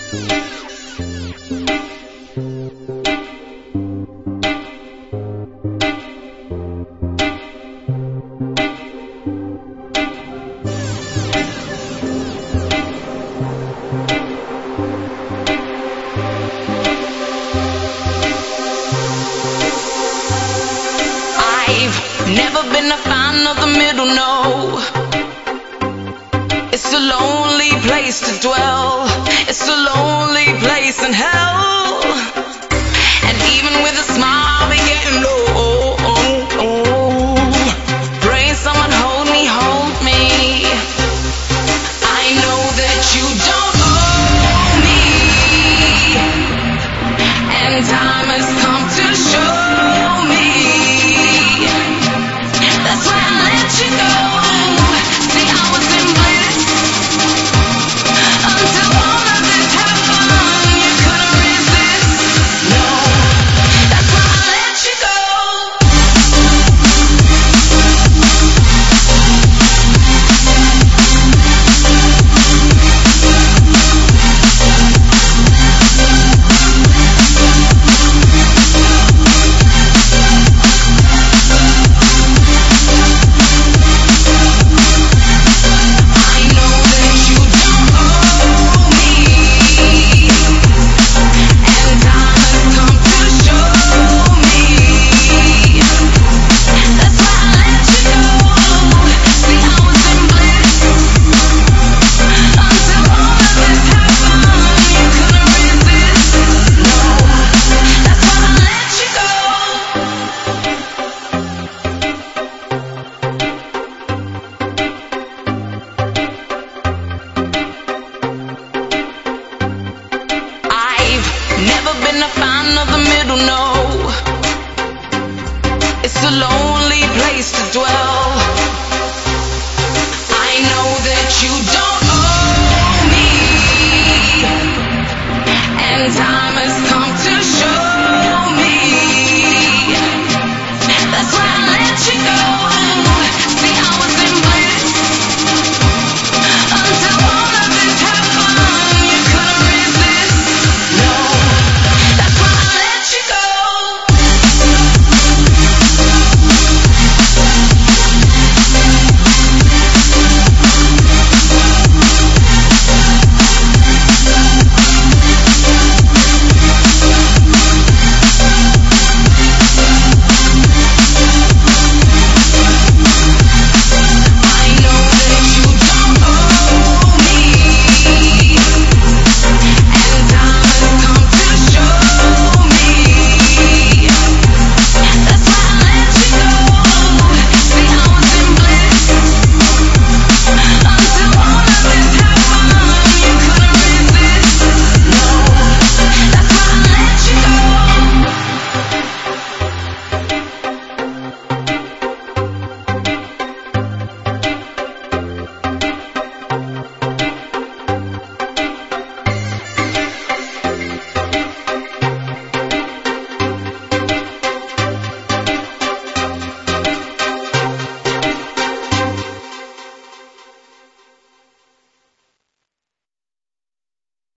Never been a fan of the middle, no. It's a lonely place to dwell. It's a lonely place in hell. And even with a smile, we getting low. Praying someone hold me, hold me. I know that you don't owe me. And time has come to show me. That's why I let you go. See, I was in bliss until all of this happened. You couldn't resist. No, that's why I let you go. Never been a fan of the middle, no. It's a lonely place to dwell. I know that you don't